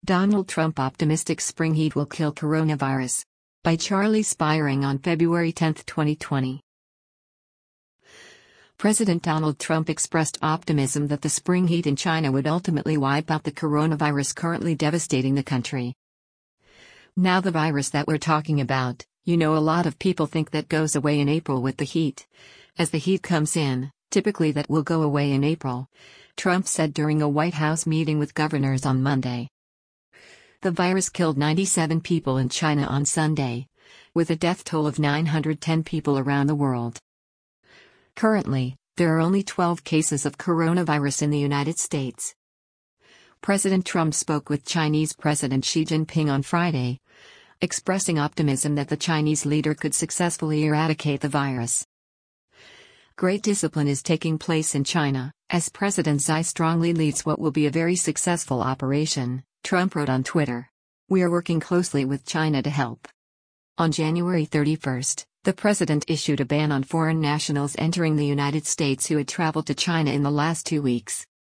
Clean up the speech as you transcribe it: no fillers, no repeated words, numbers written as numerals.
Donald Trump optimistic spring heat will kill coronavirus. By Charlie Spiring on February 10, 2020. President Donald Trump expressed optimism that the spring heat in China would ultimately wipe out the coronavirus currently devastating the country. Now the virus that we're talking about, a lot of people think that goes away in April with the heat. As the heat comes in, typically that will go away in April, Trump said during a White House meeting with governors on Monday. The virus killed 97 people in China on Sunday, with a death toll of 910 people around the world. Currently, there are only 12 cases of coronavirus in the United States. President Trump spoke with Chinese President Xi Jinping on Friday, expressing optimism that the Chinese leader could successfully eradicate the virus. Great discipline is taking place in China, as President Xi strongly leads what will be a very successful operation, Trump wrote on Twitter. We are working closely with China to help. On January 31, the president issued a ban on foreign nationals entering the United States who had traveled to China in the last 2 weeks.